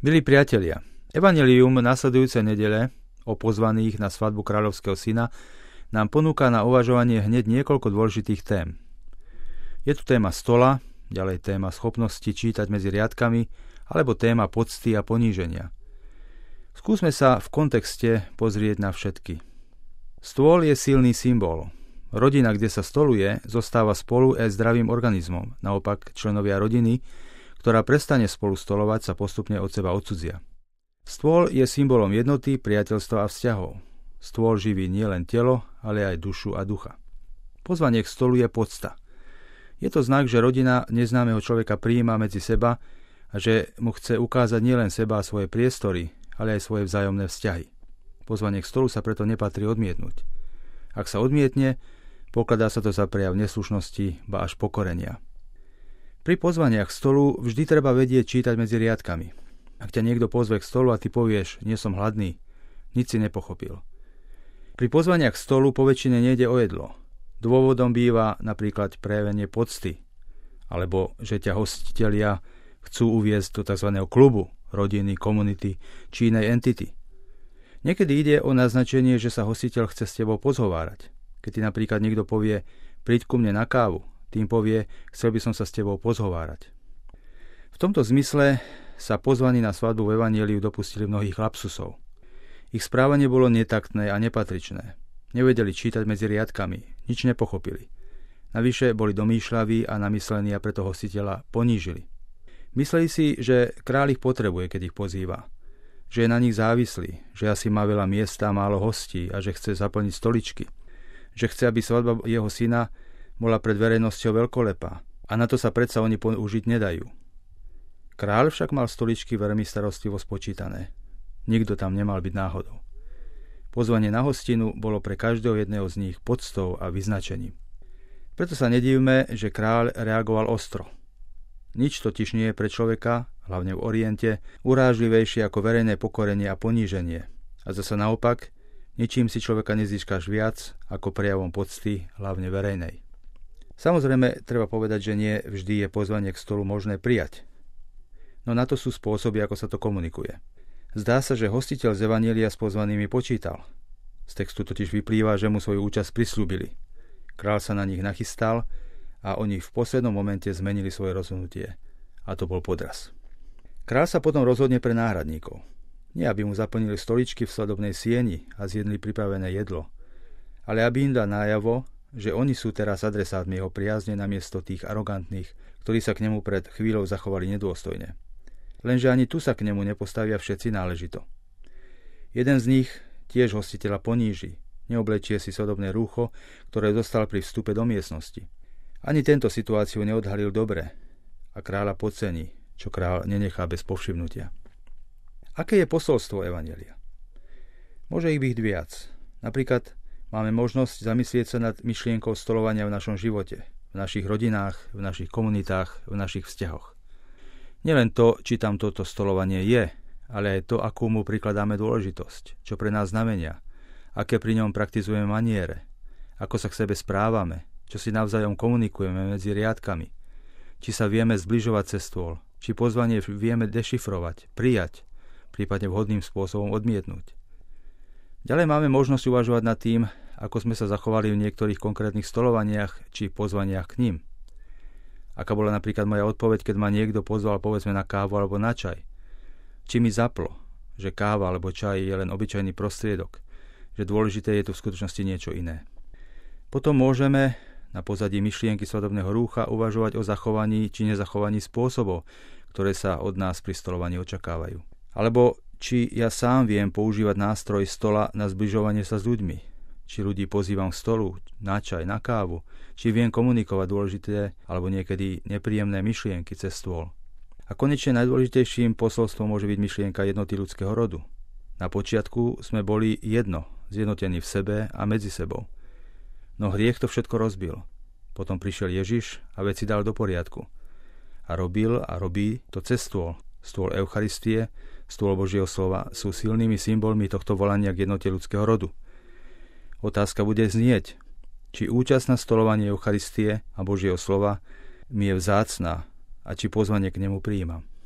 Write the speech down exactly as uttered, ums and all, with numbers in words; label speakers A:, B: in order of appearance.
A: Milí priatelia, evanjelium nasledujúcej nedele o pozvaných na svadbu kráľovského syna nám ponúka na uvažovanie hneď niekoľko dôležitých tém. Je tu téma stola, ďalej téma schopnosti čítať medzi riadkami, alebo téma pocty a poníženia. Skúsme sa v kontexte pozrieť na všetky. Stôl je silný symbol. Rodina, kde sa stoluje, zostáva spolu aj zdravým organizmom. Naopak, členovia rodiny, ktorá prestane spolu stolovať, sa postupne od seba odcudzia. Stôl je symbolom jednoty, priateľstva a vzťahov. Stôl živí nielen telo, ale aj dušu a ducha. Pozvanie k stolu je podsta. Je to znak, že rodina neznámeho človeka prijíma medzi seba a že mu chce ukázať nielen seba a svoje priestory, ale aj svoje vzájomné vzťahy. Pozvanie k stolu sa preto nepatrí odmietnúť. Ak sa odmietne, pokladá sa to za prejav neslušnosti, ba až pokorenia. Pri pozvaniach k stolu vždy treba vedieť čítať medzi riadkami. Ak ťa niekto pozve k stolu a ty povieš, nie som hladný, nič si nepochopil. Pri pozvaniach k stolu poväčšine nejde o jedlo. Dôvodom býva napríklad prejavenie pocty, alebo že ťa hostitelia chcú uviesť do tzv. Klubu, rodiny, komunity či inej entity. Niekedy ide o naznačenie, že sa hostiteľ chce s tebou pozhovárať. Keď ti napríklad niekto povie, príď ku mne na kávu, tým povie, chcel by som sa s tebou pozhovárať. V tomto zmysle sa pozvaní na svadbu v evanjeliu dopustili mnohých lapsusov. Ich správanie bolo netaktné a nepatričné. Nevedeli čítať medzi riadkami, nič nepochopili. Navyše boli domýšľaví a namyslení a preto hostiteľa ponížili. Mysleli si, že kráľ ich potrebuje, keď ich pozýva. Že je na nich závislý, že asi má veľa miesta a málo hostí a že chce zaplniť stoličky. Že chce, aby svadba jeho syna bola pred verejnosťou veľkolepá a na to sa predsa oni použiť nedajú. Kráľ však mal stoličky veľmi starostlivo spočítané. Nikto tam nemal byť náhodou. Pozvanie na hostinu bolo pre každého jedného z nich poctou a vyznačením. Preto sa nedivme, že kráľ reagoval ostro. Nič totiž nie je pre človeka, hlavne v Oriente, urážlivejšie ako verejné pokorenie a poníženie. A zasa naopak, ničím si človeka nezískaš viac ako prejavom pocty, hlavne verejnej. Samozrejme, treba povedať, že nie vždy je pozvanie k stolu možné prijať. No na to sú spôsoby, ako sa to komunikuje. Zdá sa, že hostiteľ z evanjelia s pozvanými počítal. Z textu totiž vyplýva, že mu svoju účasť prisľúbili. Kráľ sa na nich nachystal a oni v poslednom momente zmenili svoje rozhodnutie. A to bol podraz. Kráľ sa potom rozhodne pre náhradníkov. Nie aby mu zaplnili stoličky v svadobnej sieni a zjedli pripravené jedlo, ale aby im dá najavo, že oni sú teraz adresátmi jeho priazne namiesto tých arogantných, ktorí sa k nemu pred chvíľou zachovali nedôstojne. Lenže ani tu sa k nemu nepostavia všetci náležito. Jeden z nich tiež hostiteľa poníži, neoblečie si svadobné rúcho, ktoré dostal pri vstupe do miestnosti. Ani tento situáciu neodhalil dobre a kráľa podcení, čo kráľ nenechá bez povšimnutia. Aké je posolstvo evanjelia? Môže ich byť viac. Napríklad máme možnosť zamyslieť sa nad myšlienkou stolovania v našom živote, v našich rodinách, v našich komunitách, v našich vzťahoch. Nielen to, či tam toto stolovanie je, ale aj to, akú mu prikladáme dôležitosť, čo pre nás znamenia, aké pri ňom praktizujeme maniere, ako sa k sebe správame, čo si navzájom komunikujeme medzi riadkami, či sa vieme zbližovať cez stôl, či pozvanie vieme dešifrovať, prijať, prípadne vhodným spôsobom odmietnúť. Ďalej máme možnosť uvažovať nad tým, ako sme sa zachovali v niektorých konkrétnych stolovaniach či pozvaniach k ním. Aká bola napríklad moja odpoveď, keď ma niekto pozval povedzme na kávu alebo na čaj. Či mi zaplo, že káva alebo čaj je len obyčajný prostriedok, že dôležité je tu v skutočnosti niečo iné. Potom môžeme na pozadí myšlienky svadobného rúcha uvažovať o zachovaní či nezachovaní spôsobov, ktoré sa od nás pri stolovaní očakávajú. Alebo či ja sám viem používať nástroj stola na zbližovanie sa s ľuďmi. Či ľudí pozývam k stolu, na čaj, na kávu. Či viem komunikovať dôležité alebo niekedy nepríjemné myšlienky cez stôl. A konečne najdôležitejším posolstvom môže byť myšlienka jednoty ľudského rodu. Na počiatku sme boli jedno, zjednotení v sebe a medzi sebou. No hriech to všetko rozbil. Potom prišiel Ježiš a veci dal do poriadku. A robil a robí to cez stôl. Stôl Eucharistie, stôl Božieho slova sú silnými symbolmi tohto volania k jednote ľudského rodu. Otázka bude znieť, či účasť na stolovaní Eucharistie a Božieho slova mi je vzácna a či pozvanie k nemu prijímam.